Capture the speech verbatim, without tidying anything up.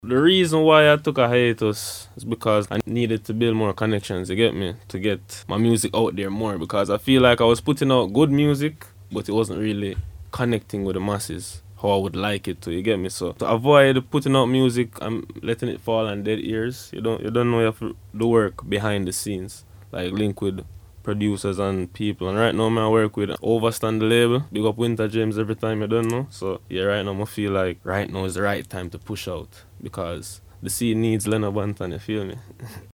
The reason why I took a hiatus is because I needed to build more connections, you get me? To get my music out there more, because I feel like I was putting out good music, but it wasn't really connecting with the masses how I would like it to, you get me? So to avoid putting out music and letting it fall on dead ears, you don't you don't know you have to do work behind the scenes, like link with producers and people. And right now man, I work with Overstand the label, big up Winter James every time, you don't know. So yeah, right now I feel like right now is the right time to push out, because the scene needs Leonard Banton, you feel me?